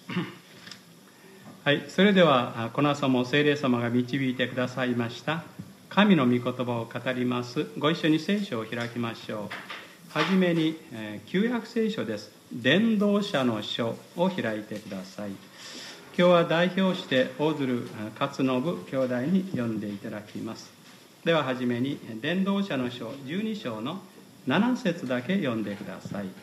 はい、それではこの朝も聖霊様が導いてくださいました神の御言葉を語ります。ご一緒に聖書を開きましょう。はじめに旧約聖書です。伝道者の書を開いてください。今日は代表して大鶴勝信兄弟に読んでいただきます。でははじめに伝道者の書12章の7節だけ読んでください。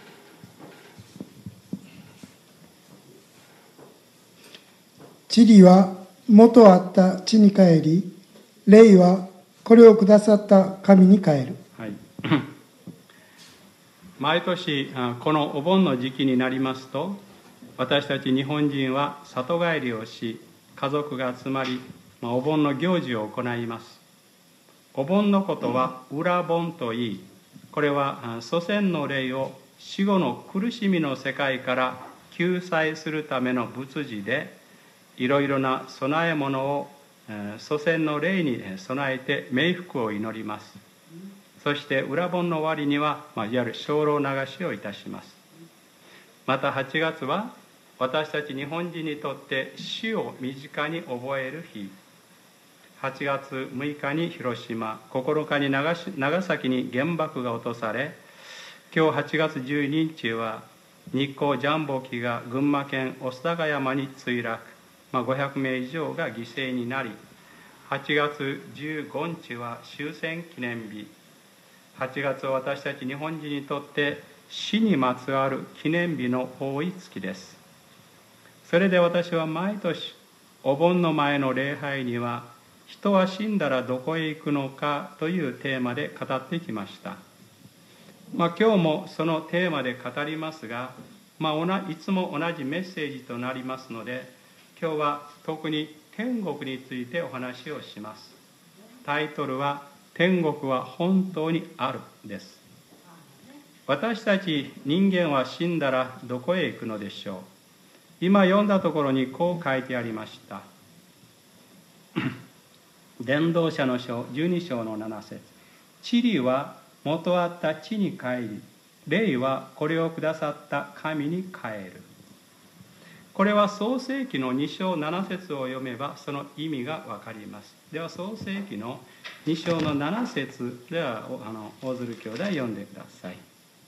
地理は元あった地に帰り、霊はこれをくださった神に帰る。 はい、毎年このお盆の時期になりますと、私たち日本人は里帰りをし、家族が集まり、お盆の行事を行います。お盆のことは裏盆といい、これは祖先の霊を死後の苦しみの世界から救済するための仏事で、いろいろな供え物を祖先の霊に備えて冥福を祈ります。そして裏盆の終わりには、いわゆる精霊流しをいたします。また8月は私たち日本人にとって死を身近に覚える日。8月6日に広島、9日に長崎に原爆が落とされ、今日8月12日は日航ジャンボ機が群馬県御巣鷹山に墜落、500名以上が犠牲になり、8月15日は終戦記念日。8月は私たち日本人にとって死にまつわる記念日の多い月です。それで私は毎年お盆の前の礼拝には、人は死んだらどこへ行くのかというテーマで語ってきました。今日もそのテーマで語りますが、いつも同じメッセージとなりますので、今日は特に天国についてお話をします。タイトルは天国は本当にあるです。私たち人間は死んだらどこへ行くのでしょう。今読んだところにこう書いてありました。伝道者の書12章の7節、地理は元あった地に帰り、霊はこれをくださった神に帰る。これは創世記の2章7節を読めばその意味がわかります。では創世記の2章の7節では大鶴兄弟読んでください。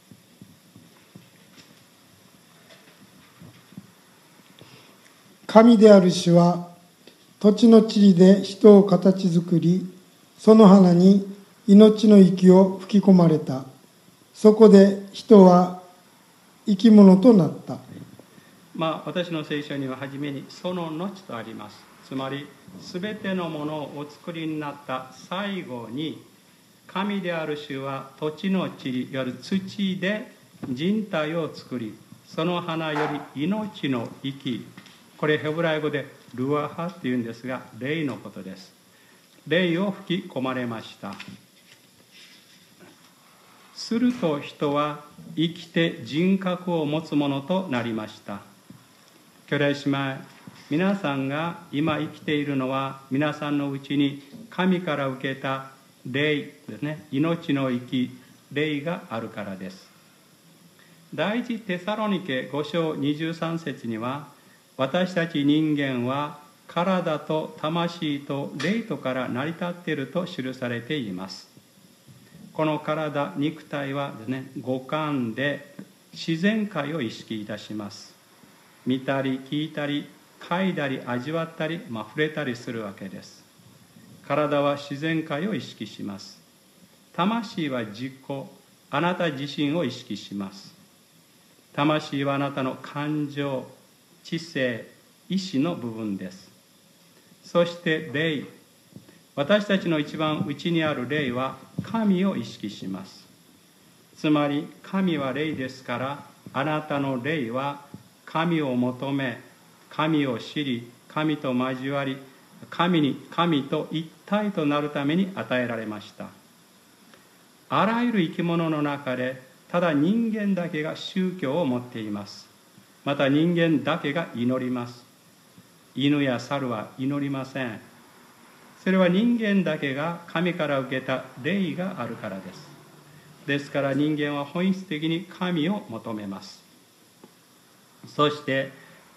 神である主は土地の塵で人を形作り、その花に命の息を吹き込まれた。そこで人は生き物となった。 私の聖書には初めにその後とあります。つまり全てのものをお作りになった最後に、神である主は土地の塵、いわゆる土で人体を作り、その花より命の息、これヘブライ語でルアハっていうんですが、霊のことです。霊を吹き込まれました。すると人は生きて人格を持つものとなりました。兄弟姉妹、皆さんが今生きているのは、皆さんのうちに神から受けた霊ですね、命の息、霊があるからです。第一テサロニケ5章23節には、私たち人間は体と魂と霊とから成り立っていると記されています。この体、肉体はですね、五感で自然界を意識いたします。見たり聞いたり嗅いだり味わったり、触れたりするわけです。体は自然界を意識します。魂は自己、あなた自身を意識します。魂はあなたの感情、知性、意志の部分です。そして霊、私たちの一番内にある霊は神を意識します。つまり神は霊ですから、あなたの霊は神を求め、神を知り、神と交わり、神と一体となるために与えられました。あらゆる生き物の中で、ただ人間だけが宗教を持っています。また人間だけが祈ります。犬や猿は祈りません。それは人間だけが神から受けた霊があるからです。ですから人間は本質的に神を求めます。そして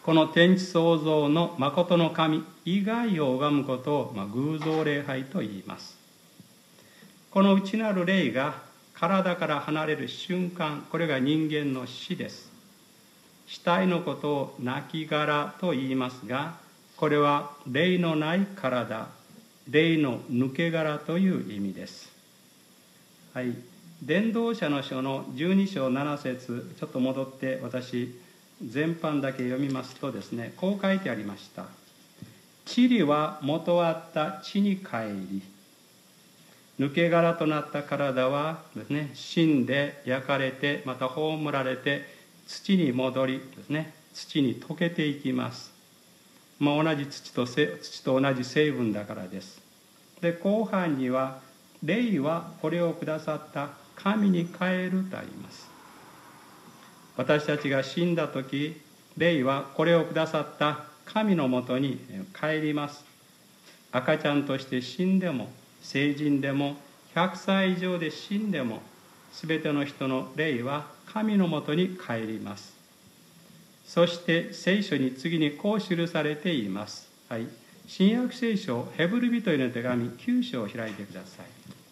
この天地創造の真の神以外を拝むことを、偶像礼拝と言います。この内なる霊が体から離れる瞬間、これが人間の死です。死体のことを亡骸と言いますが、これは霊のない体、霊の抜け殻という意味です。はい、伝道者の書の12章7節、ちょっと戻って私全般だけ読みますとですね、こう書いてありました。塵は元あった地に帰り、抜け殻となった体はですね、死んで焼かれて、また葬られて土に戻りですね、土に溶けていきます。同じ土と同じ成分だからです。で、後半には霊はこれをくださった神に帰るとあります。私たちが死んだ時、霊はこれをくださった神のもとに帰ります。赤ちゃんとして死んでも、成人でも、100歳以上で死んでも、すべての人の霊は神のもとに帰ります。そして聖書に次にこう記されています。はい、新約聖書ヘブル人への手紙9章を開いてください。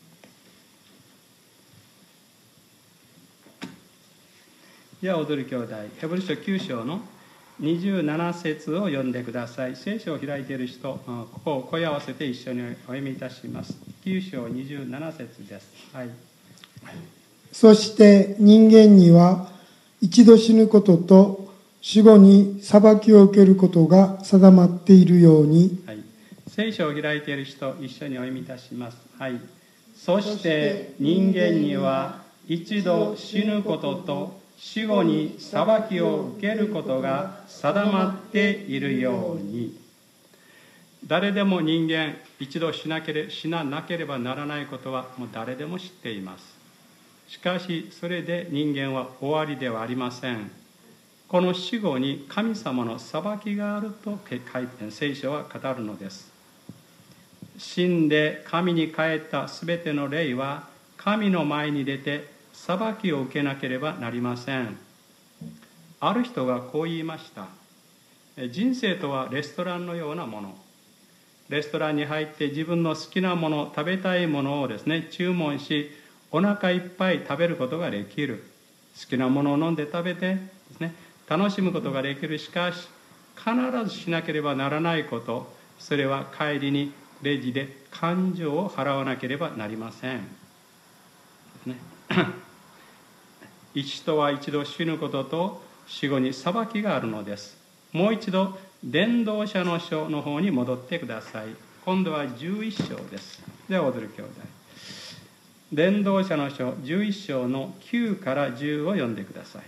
じゃあ踊る兄弟、ヘブル書9章の27節を読んでください。聖書を開いている人、ここを声合わせて一緒にお読みいたします。9章27節です。はい。 そして人間には一度死ぬことと死後に裁きを受けることが定まっているように、 はい、聖書を開いている人、一緒にお読みいたします。はい。そして人間には一度死ぬことと死後に裁きを受けることが定まっているように。誰でも人間、一度死ななければならないことはもう誰でも知っています。しかしそれで人間は終わりではありません。この死後に神様の裁きがあると聖書は語るのです。死んで神に帰ったすべての霊は神の前に出て裁きを受けなければなりません。ある人がこう言いました。人生とはレストランのようなもの。レストランに入って自分の好きなもの、食べたいものをですね、注文し、お腹いっぱい食べることができる。好きなものを飲んで食べてですね、楽しむことができる。しかし必ずしなければならないこと、それは帰りにレジで勘定を払わなければなりません、ね、人は一度死ぬことと死後に裁きがあるのです。もう一度伝道者の書の方に戻ってください。今度は11章です。では踊る兄弟、伝道者の書11章の9から10を読んでください。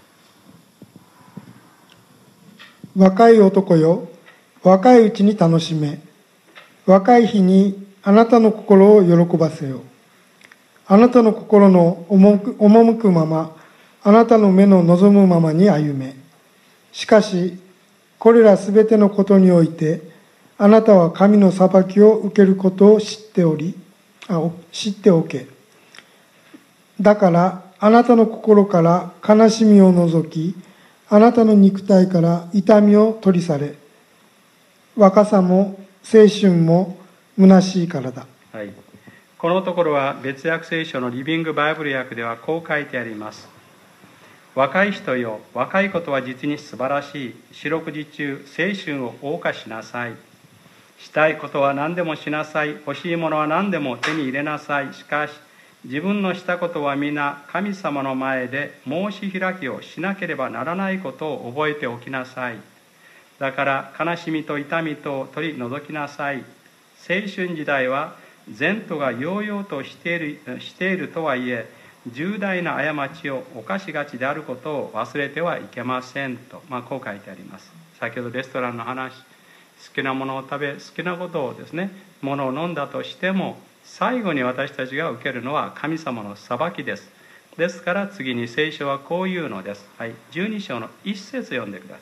若い男よ、若いうちに楽しめ。若い日にあなたの心を喜ばせよ。あなたの心の赴くまま、あなたの目の望むままに歩め。しかし、これらすべてのことにおいて、あなたは神の裁きを受けることを知っておけ。だから、あなたの心から悲しみを除き、あなたの肉体から痛みを取り去れ。若さも青春も虚しいからだ。 はい、このところは別訳聖書のリビングバイブル訳ではこう書いてあります。若い人よ、若いことは実に素晴らしい。四六時中青春を謳歌しなさい。したいことは何でもしなさい。欲しいものは何でも手に入れなさい。しかし自分のしたことは皆神様の前で申し開きをしなければならないことを覚えておきなさい。だから悲しみと痛みとを取り除きなさい。青春時代は前途が揚々としているとはいえ、重大な過ちを犯しがちであることを忘れてはいけませんと、こう書いてあります。先ほどレストランの話、好きなものを食べ、好きなことをですね、ものを飲んだとしても、最後に私たちが受けるのは神様の裁きです。ですから次に聖書はこういうのです。はい、12章の1節読んでください。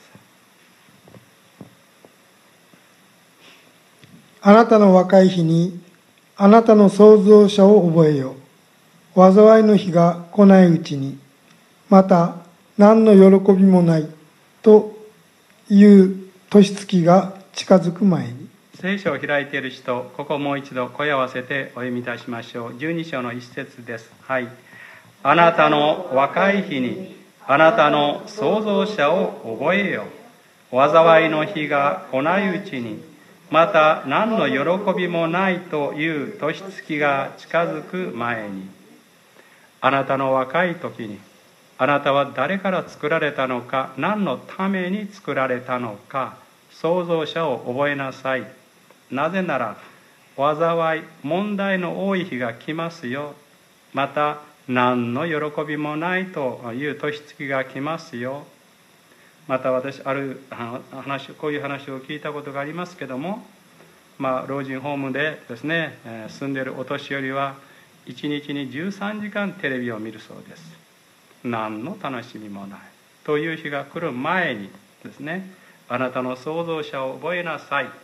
あなたの若い日にあなたの創造者を覚えよ。災いの日が来ないうちに、また何の喜びもないという年月が近づく前に。 聖書を開いている人、ここもう一度声を合わせてお読みいたしましょう。12章の一節です。はい。あなたの若い日にあなたの創造者を覚えよ。災いの日が来ないうちに、また何の喜びもないという年月が近づく前に。あなたの若い時に、あなたは誰から作られたのか、何のために作られたのか、創造者を覚えなさい。なぜなら、災い、問題の多い日が来ますよ。また、何の喜びもないという年月が来ますよ。また私、こういう話を聞いたことがありますけども、老人ホームでですね、住んでいるお年寄りは、1日に13時間テレビを見るそうです。何の楽しみもないという日が来る前にですね、あなたの創造者を覚えなさい。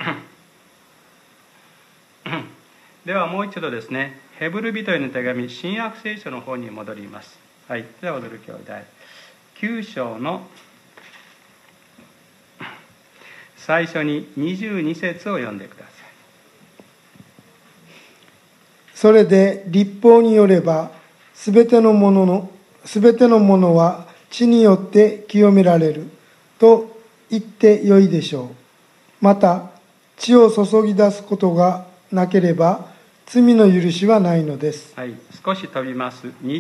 ではもう一度ですね、ヘブル人への手紙、新約聖書の方に戻ります。はい、では踊る兄弟、9章の最初に22節を読んでください。 それで律法によれば、すべてのものは血によって清められると言ってよいでしょう。また血を注ぎ出すことがなければ罪の許しはないのです。 はい、少し飛びます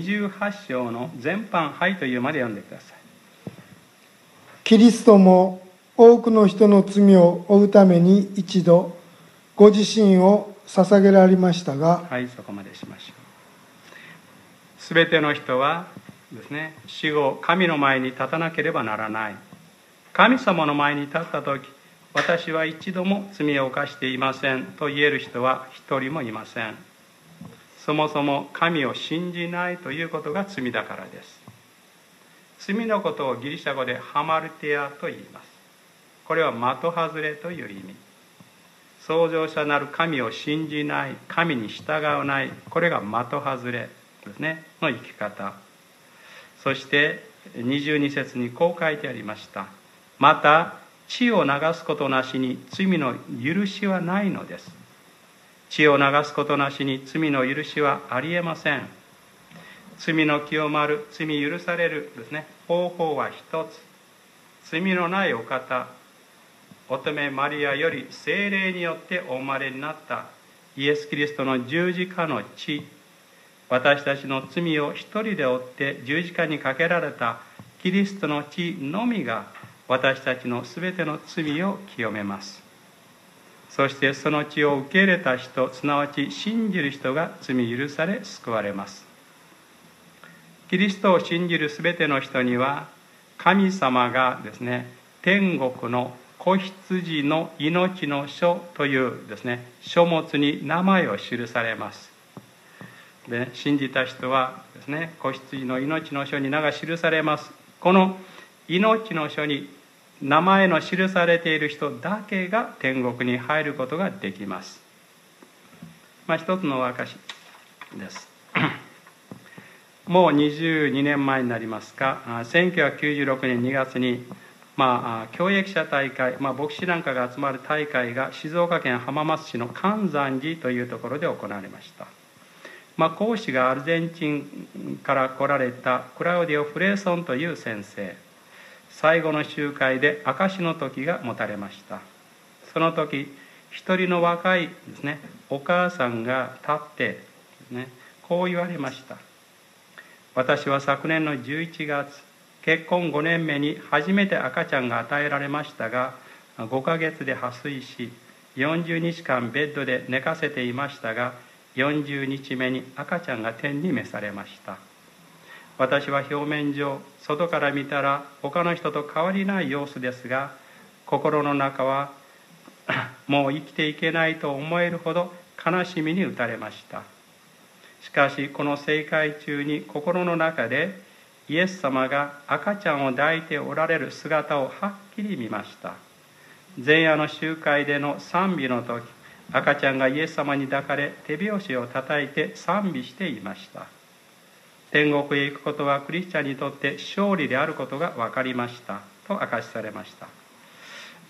。28章の全般はいというまで読んでください。 キリストも多くの人の罪を負うために一度ご自身を捧げられましたが、 はい、そこまでしましょう。すべての人はですね、死後神の前に立たなければならない。神様の前に立ったとき、私は一度も罪を犯していませんと言える人は一人もいません。そもそも神を信じないということが罪だからです。罪のことをギリシャ語でハマルテアと言います。これは的外れという意味。創造者なる神を信じない、神に従わない、これが的外れですね、の生き方。そして22節にこう書いてありました。また血を流すことなしに罪の許しはないのです。血を流すことなしに罪の許しはありえません。罪の清まる、罪許されるですね、方法は一つ。罪のないお方、乙女マリアより聖霊によってお生まれになったイエス・キリストの十字架の血、私たちの罪を一人で負って十字架にかけられたキリストの血のみが私たちのすべての罪を清めます。そしてその血を受け入れた人、すなわち信じる人が罪許され救われます。キリストを信じるすべての人には、神様がですね、天国の子羊の命の書というですね、書物に名前を記されます。で、信じた人はですね、子羊の命の書に名が記されます。この命の書に名前の記されている人だけが天国に入ることができます。一つの証です。もう22年前になりますか、1996年2月に教益者大会、牧師なんかが集まる大会が静岡県浜松市の関山寺というところで行われました。講師がアルゼンチンから来られたクラウディオ・フレーソンという先生。最後の集会で証しの時が持たれました。その時、一人の若いですね、お母さんが立ってですね、こう言われました。私は昨年の11月、結婚5年目に初めて赤ちゃんが与えられましたが、5ヶ月で破水し、40日間ベッドで寝かせていましたが、40日目に赤ちゃんが天に召されました。私は表面上、外から見たら他の人と変わりない様子ですが、心の中はもう生きていけないと思えるほど悲しみに打たれました。しかしこの聖会中に心の中でイエス様が赤ちゃんを抱いておられる姿をはっきり見ました。前夜の集会での賛美の時、赤ちゃんがイエス様に抱かれ手拍子を叩いて賛美していました。天国へ行くことはクリスチャンにとって勝利であることが分かりましたと明かしされました。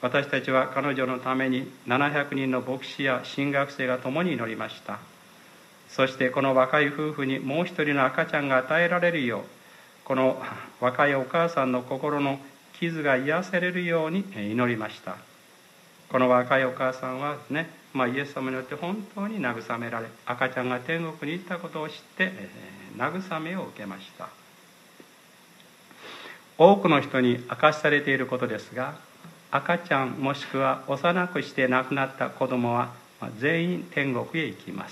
私たちは彼女のために700人の牧師や神学生が共に祈りました。そしてこの若い夫婦にもう一人の赤ちゃんが与えられるよう、この若いお母さんの心の傷が癒せれるように祈りました。この若いお母さんはですね、イエス様によって本当に慰められ、赤ちゃんが天国に行ったことを知って慰めを受けました。多くの人に明かしされていることですが、赤ちゃんもしくは幼くして亡くなった子供は全員天国へ行きます。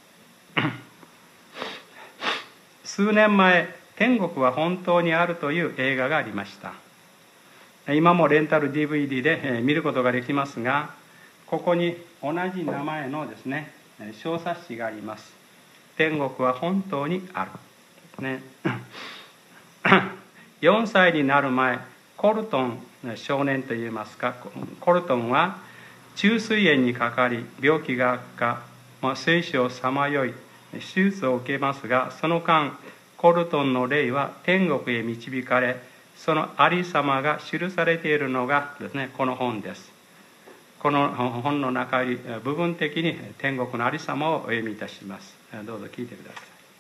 数年前、天国は本当にあるという映画がありました。今もレンタル DVD で見ることができますが、ここに同じ名前のですね、小冊子があります。天国は本当にある。ね、4歳になる前、コルトン少年といいますか、コルトンは虫垂炎にかかり、病気が悪化、生死をさまよい、手術を受けますが、その間、コルトンの霊は天国へ導かれ、そのありさまが記されているのがですね、この本です。この本の中に部分的に天国のありさまをお読みいたします。どうぞ聞いてください。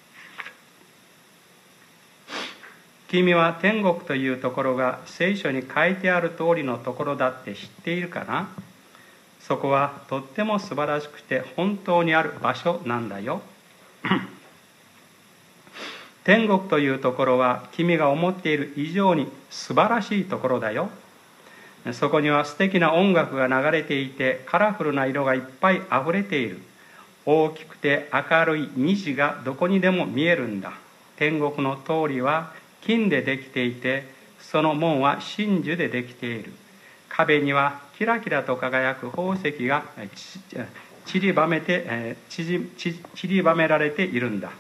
君は天国というところが聖書に書いてある通りのところだって知っているかな？そこはとっても素晴らしくて本当にある場所なんだよ。天国というところは君が思っている以上に素晴らしいところだよ。そこには素敵な音楽が流れていて、カラフルな色がいっぱいあふれている。大きくて明るい虹がどこにでも見えるんだ。天国の通りは金でできていて、その門は真珠でできている。壁にはキラキラと輝く宝石が散りばめられているんだ。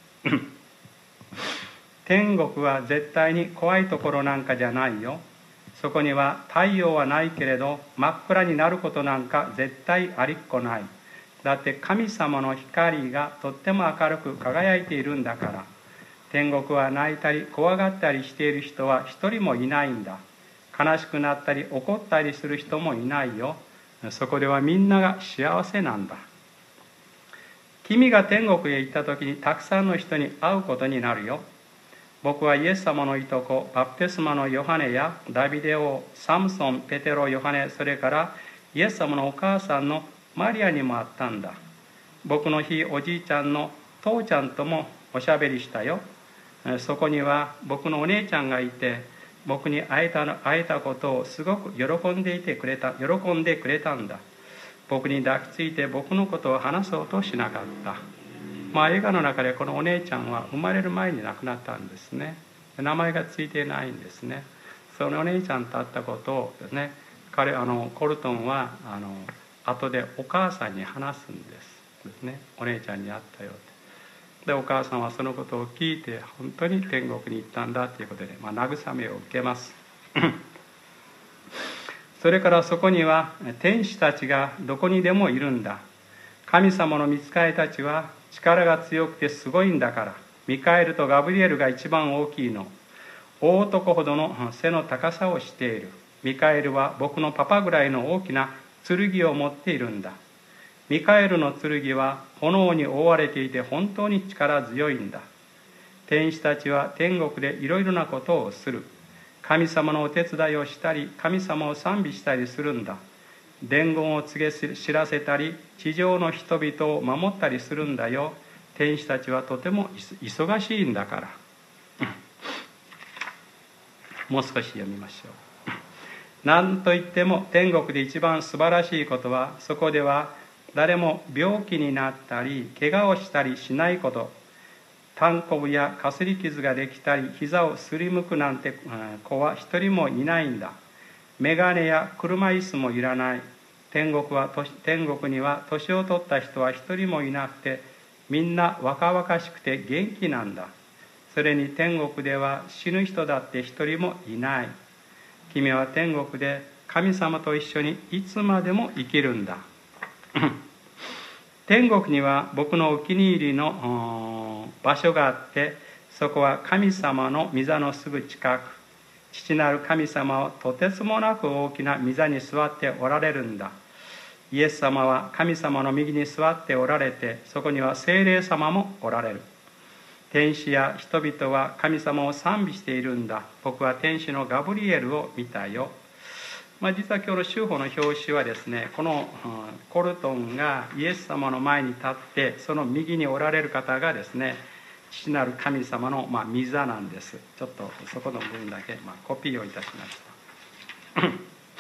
天国は絶対に怖いところなんかじゃないよ。そこには太陽はないけれど、真っ暗になることなんか絶対ありっこない。だって神様の光がとっても明るく輝いているんだから。天国は泣いたり怖がったりしている人は一人もいないんだ。悲しくなったり怒ったりする人もいないよ。そこではみんなが幸せなんだ。君が天国へ行った時にたくさんの人に会うことになるよ。僕はイエス様のいとこ、バプテスマのヨハネやダビデ王、サムソン、ペテロ、ヨハネ、それからイエス様のお母さんのマリアにも会ったんだ。僕のひいおじいちゃんの父ちゃんともおしゃべりしたよ。そこには僕のお姉ちゃんがいて、僕に会えたことをすごく喜んでくれたんだ。僕に抱きついて僕のことを話そうとしなかった。映画の中でこのお姉ちゃんは生まれる前に亡くなったんですね。名前がついていないんですね。そのお姉ちゃんと会ったことをですね、コルトンは後でお母さんに話すんですね。お姉ちゃんに会ったよって。でお母さんはそのことを聞いて本当に天国に行ったんだということで、慰めを受けます。それからそこには天使たちがどこにでもいるんだ。神様の御使いたちは力が強くてすごいんだから。ミカエルとガブリエルが一番大きいの。大男ほどの背の高さをしている。ミカエルは僕のパパぐらいの大きな剣を持っているんだ。ミカエルの剣は炎に覆われていて本当に力強いんだ。天使たちは天国でいろいろなことをする。神様のお手伝いをしたり、神様を賛美したりするんだ。伝言を知らせたり、地上の人々を守ったりするんだよ。天使たちはとても忙しいんだから。もう少し読みましょう。何といっても天国で一番素晴らしいことは、そこでは誰も病気になったり怪我をしたりしないこと。炭こぶやかすり傷ができたり膝をすりむくなんて子は一人もいないんだ。メガネや車椅子もいらない。天国には年を取った人は一人もいなくて、みんな若々しくて元気なんだ。それに天国では死ぬ人だって一人もいない。君は天国で神様と一緒にいつまでも生きるんだ。天国には僕のお気に入りの場所があって、そこは神様の御座のすぐ近く。 父なる神様はとてつもなく大きな御座に座っておられるんだ。イエス様は神様の右に座っておられて、そこには聖霊様もおられる。天使や人々は神様を賛美しているんだ。僕は天使のガブリエルを見たよ。実は今日の週報の表紙はですね、このコルトンがイエス様の前に立って、その右におられる方がですね、父なる神様の御座なんです。ちょっとそこの分だけコピーをいたしました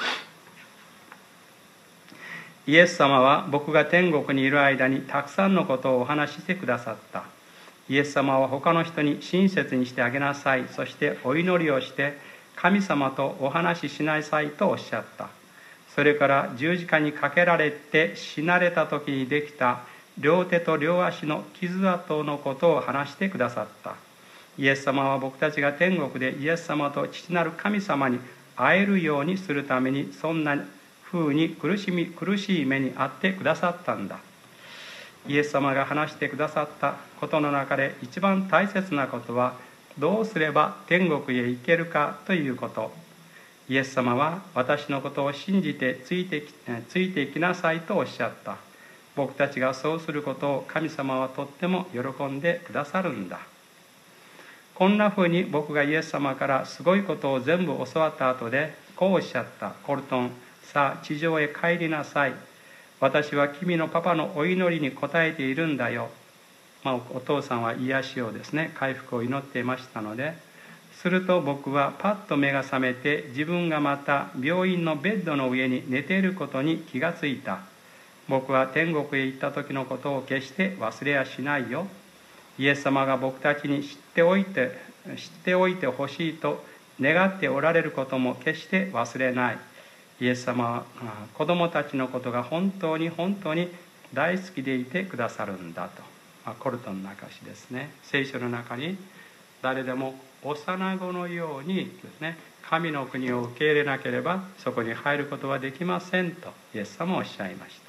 イエス様は僕が天国にいる間にたくさんのことをお話ししてくださった。イエス様は他の人に親切にしてあげなさい、そしてお祈りをして神様とお話ししなさいとおっしゃった。それから十字架にかけられて死なれた時にできた両手と両足の傷跡のことを話してくださった。イエス様は僕たちが天国でイエス様と父なる神様に会えるようにするために、そんな風に苦しい目に遭ってくださったんだ。イエス様が話してくださったことの中で一番大切なことは、どうすれば天国へ行けるかということ。イエス様は私のことを信じてついていきなさいとおっしゃった。僕たちがそうすることを神様はとっても喜んでくださるんだ。こんなふうに僕がイエス様からすごいことを全部教わった後でこうおっしゃった。コルトン、さあ地上へ帰りなさい。私は君のパパのお祈りに応えているんだよ。お父さんは癒しをですね、回復を祈っていましたので、すると僕はパッと目が覚めて、自分がまた病院のベッドの上に寝ていることに気がついた。僕は天国へ行った時のことを決して忘れやしないよ。イエス様が僕たちに知っておいてほしいと願っておられることも決して忘れない。イエス様は子供たちのことが本当に本当に大好きでいてくださるんだと。コルトンの証ですね。聖書の中に誰でも幼子のようにですね、神の国を受け入れなければそこに入ることはできませんとイエス様はおっしゃいました。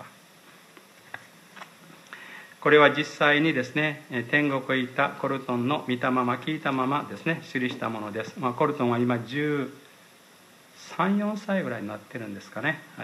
これは実際にですね、天国へ行ったコルトンの見たまま聞いたままですね、記したものです。コルトンは今13、14歳ぐらいになってるんですかね。はい。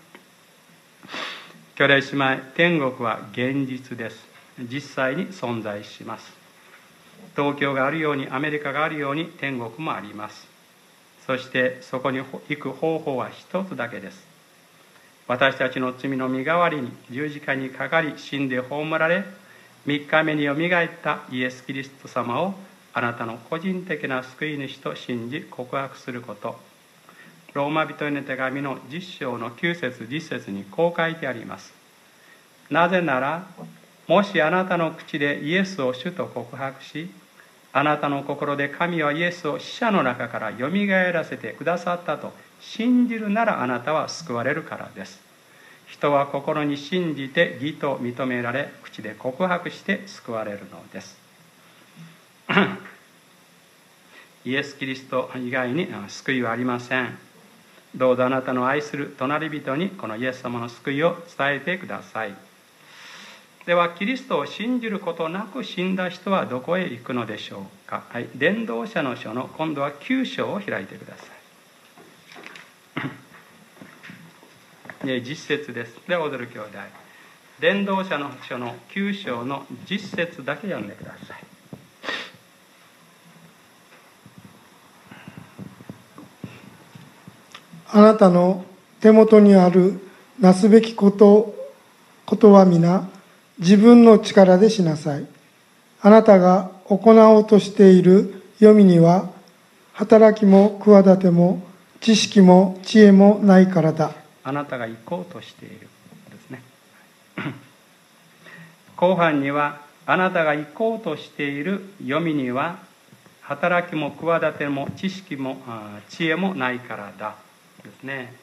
兄弟姉妹、天国は現実です。実際に存在します。東京があるようにアメリカがあるように天国もあります。そしてそこに行く方法は一つだけです。私たちの罪の身代わりに十字架にかかり死んで葬られ、3日目によみがえったイエス・キリスト様をあなたの個人的な救い主と信じ告白すること。ローマ人への手紙の10章の9節10節にこう書いてあります。なぜなら、もしあなたの口でイエスを主と告白し、あなたの心で神はイエスを死者の中からよみがえらせてくださったと信じるなら、あなたは救われるからです。人は心に信じて義と認められ、口で告白して救われるのです。イエス・キリスト以外に救いはありません。どうぞあなたの愛する隣人にこのイエス様の救いを伝えてください。では、キリストを信じることなく死んだ人はどこへ行くのでしょうか。はい、伝道者の書の今度は9章を開いてください。実節です。では、踊る兄弟、伝道者の書の9章の実節だけ読んでください。 あなたの手元にあるなすべきことは皆自分の力でしなさい。あなたが行おうとしている読みには働きも企ても知識も知恵もないからだ。 あなたが行こうとしているですね。後半にはあなたが行こうとしている読みには働きも企ても知識も知恵もないからだですね。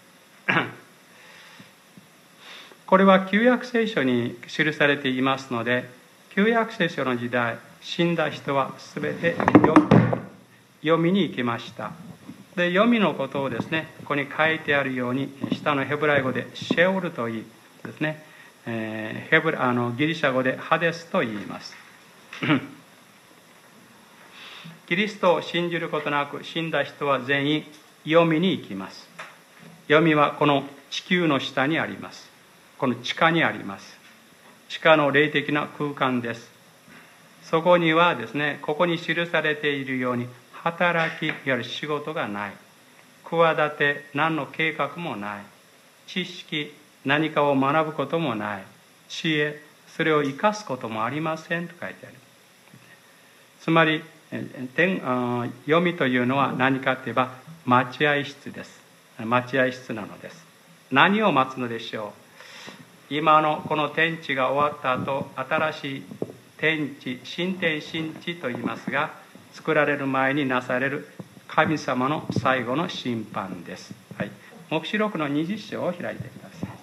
これは旧約聖書に記されていますので、旧約聖書の時代、死んだ人はすべて読みに行きました。で、読みのことをですね、ここに書いてあるように、下のヘブライ語でシェオルと言いですね、ギリシャ語でハデスと言います。 キリストを信じることなく死んだ人は全員黄泉に行きます。黄泉はこの地球の下にあります。この地下にあります。地下の霊的な空間です。そこにはですね、ここに記されているように働き、いわゆる仕事がない。企て、何の計画もない。知識、何かを学ぶこともない。知恵、それを生かすこともありませんと書いてある。つまり、黄泉というのは何かといえば待合室です。待合室なのです。何を待つのでしょう。今のこの天地が終わった後、新しい天地、新天新地と言いますが、作られる前になされる神様の最後の審判です。はい、黙示録の20章を開いてください。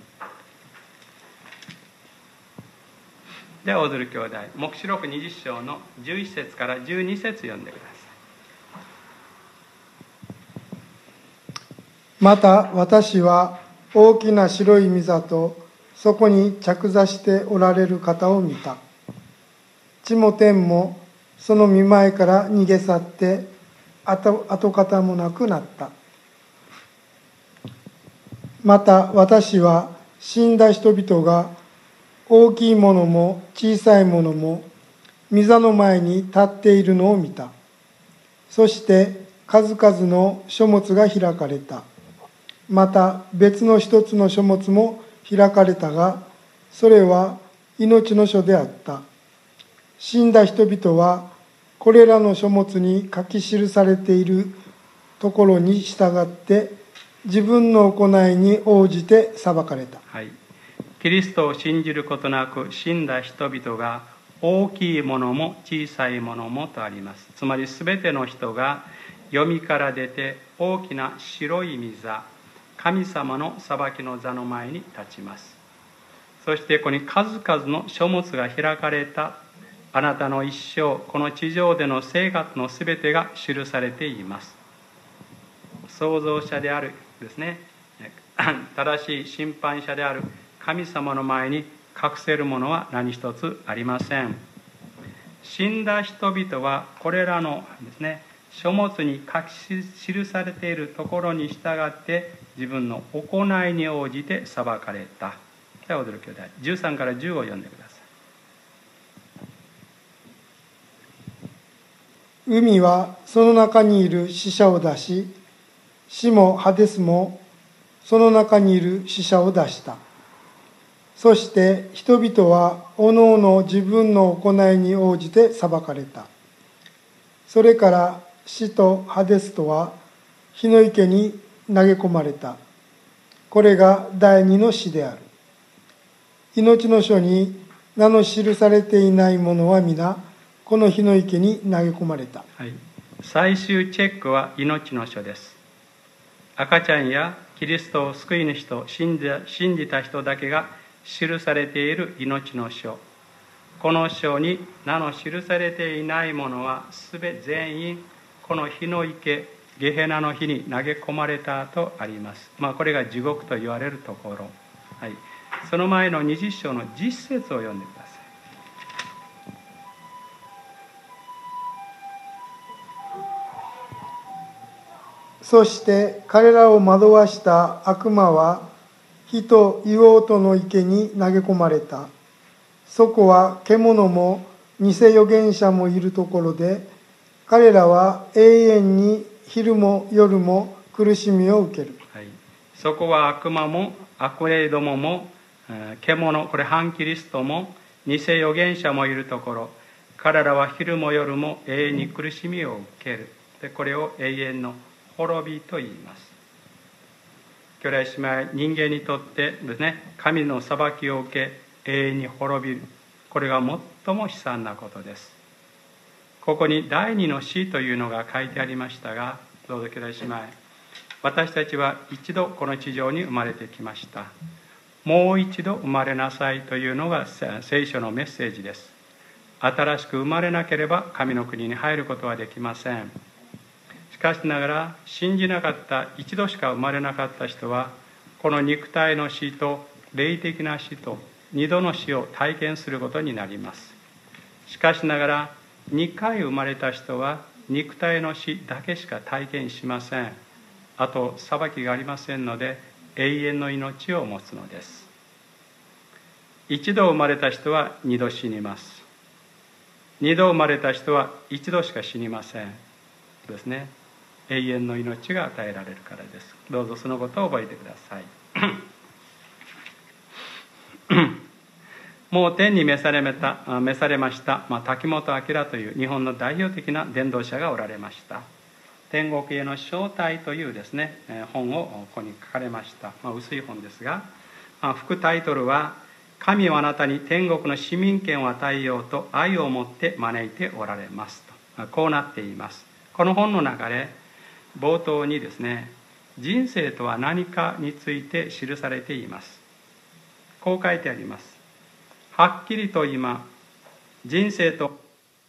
では、大鶴兄弟、黙示録20章の11節から12節読んでください。 また私は大きな白い御座とそこに着座しておられる方を見た。地も天もその御前から逃げ去って跡形もなくなった。また私は死んだ人々が大きいものも小さいものも御座の前に立っているのを見た。そして数々の書物が開かれた。また別の一つの書物も開かれたが、それは命の書であった。死んだ人々はこれらの書物に書き記されているところに従って自分の行いに応じて裁かれた。 はい、キリストを信じることなく死んだ人々が大きいものも小さいものもとあります。つまり全ての人が黄泉から出て大きな白い御座、神様の裁きの座の前に立ちます。そしてここに数々の書物が開かれた。あなたの一生、この地上での生活のすべてが記されています。創造者であるですね、正しい審判者である神様の前に隠せるものは何一つありません。死んだ人々はこれらのですね、書物に記されているところに従って自分の行いに応じて裁かれた。では、踊る兄弟、13から15を読んでください。 海はその中にいる死者を出し、死もハデスもその中にいる死者を出した。そして人々はおのおの自分の行いに応じて裁かれた。それから死とハデスとは火の池に投げ込まれた。これが第二の死である。命の書に名の記されていない者は皆この火の池に投げ込まれた。 はい、最終チェックは命の書です。赤ちゃんやキリストを救い主と信じた人だけが記されている命の書。この書に名の記されていない者は全員この火の池、ゲヘナの火に投げ込まれたとあります。これが地獄と言われるところ。はい、その前の20章の10節を読んでください。 そして彼らを惑わした悪魔は火と硫黄との池に投げ込まれた。そこは獣も偽預言者もいるところで、彼らは永遠に昼も夜も苦しみを受ける。 はい、そこは悪魔も悪霊どもも獣、これ反キリストも偽預言者もいるところ、彼らは昼も夜も永遠に苦しみを受ける。でこれを永遠の滅びと言います。兄弟姉妹、人間にとってですね、神の裁きを受け永遠に滅びる、これが最も悲惨なことです。ここに第二の死というのが書いてありましたが、どうぞ兄弟姉妹、私たちは一度この地上に生まれてきました。もう一度生まれなさいというのが聖書のメッセージです。新しく生まれなければ神の国に入ることはできません。しかしながら信じなかった、一度しか生まれなかった人はこの肉体の死と霊的な死と二度の死を体験することになります。しかしながら2回生まれた人は肉体の死だけしか体験しません。あと裁きがありませんので、永遠の命を持つのです。一度生まれた人は二度死にます。二度生まれた人は一度しか死にませんですね。永遠の命が与えられるからです。どうぞそのことを覚えてください。もう天に召されました、滝本明という日本の代表的な伝道者がおられました。天国への招待というですね、本をここに書かれました。薄い本ですが、副タイトルは、神はあなたに天国の市民権を与えようと愛を持って招いておられますと、こうなっています。この本の中で冒頭にですね、人生とは何かについて記されています。こう書いてあります。はっきりと今、人生と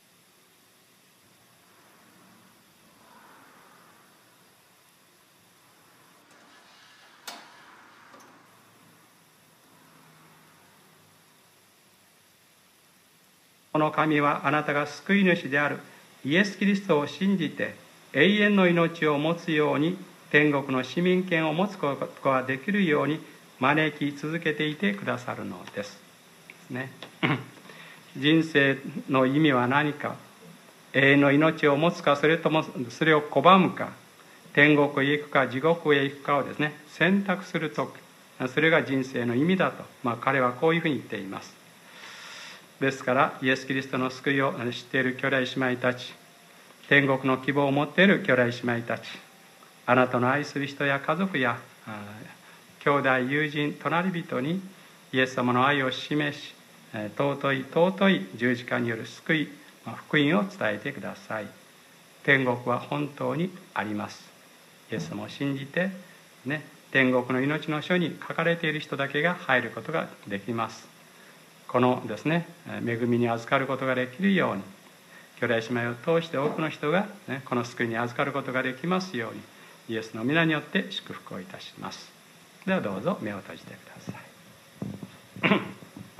この神はあなたが救い主であるイエス・キリストを信じて永遠の命を持つように、天国の市民権を持つことができるように招き続けていてくださるのですね。人生の意味は何か、永遠の命を持つか、それともそれを拒むか、天国へ行くか地獄へ行くかをですね、選択すると、それが人生の意味だと、彼はこういうふうに言っています。ですからイエス・キリストの救いを知っている兄弟姉妹たち、天国の希望を持っている兄弟姉妹たち、あなたの愛する人や家族や兄弟友人隣人にイエス様の愛を示し、尊い十字架による救い、福音を伝えてください。天国は本当にあります。イエス様を信じて、天国の命の書に書かれている人だけが入ることができます。このですね、恵みに預かることができるように、兄弟姉妹を通して多くの人が、この救いに預かることができますように、イエスの皆によって祝福をいたします。ではどうぞ目を閉じてください。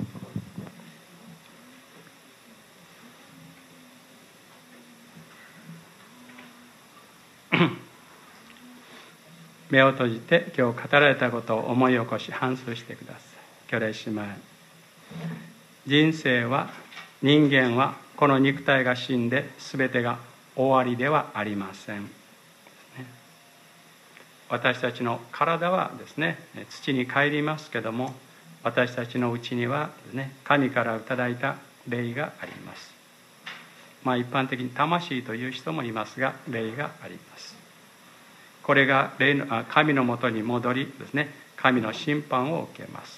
目を閉じて今日語られたことを思い起こし反芻してください。兄弟姉妹、人生は、人間はこの肉体が死んで全てが終わりではありません。私たちの体はですね、土に帰りますけども、私たちのうちにはですね、神からいただいた霊があります。一般的に魂という人もいますが、霊があります。これが神のもとに戻りですね、神の審判を受けます。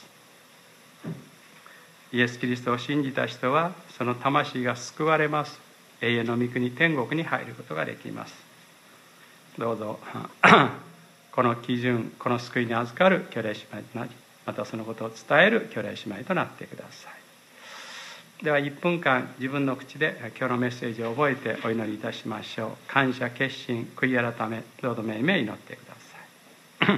イエス・キリストを信じた人はその魂が救われます。永遠の御国天国に入ることができます。どうぞこの基準、この救いに預かる兄弟姉妹となり、またそのことを伝える兄弟姉妹となってください。では1分間自分の口で今日のメッセージを覚えてお祈りいたしましょう。感謝、決心、悔い改め、どうぞめいめい祈ってください。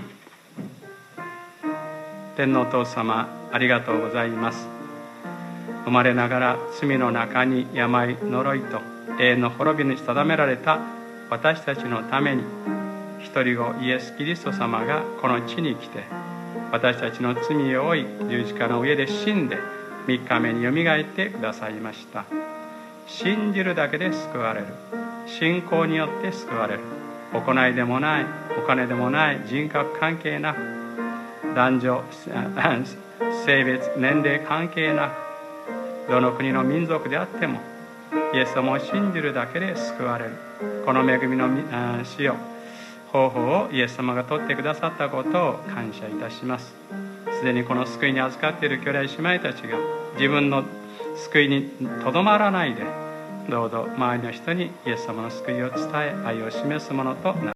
天のお父様、ありがとうございます。生まれながら罪の中に病、呪いと永遠の滅びに定められた私たちのために、一人子イエス・キリスト様がこの地に来て、私たちの罪を負い、十字架の上で死んで3日目によみがえってくださいました。信じるだけで救われる。信仰によって救われる。行いでもない、お金でもない、人格関係なく、男女性別年齢関係なく、どの国の民族であってもイエス様を信じるだけで救われる。この恵みの死を方法をイエス様が取ってくださったことを感謝いたします。すでにこの救いに預かっている兄弟姉妹たちが自分の救いにとどまらないで、どうぞ周りの人にイエス様の救いを伝え、愛を示すものとな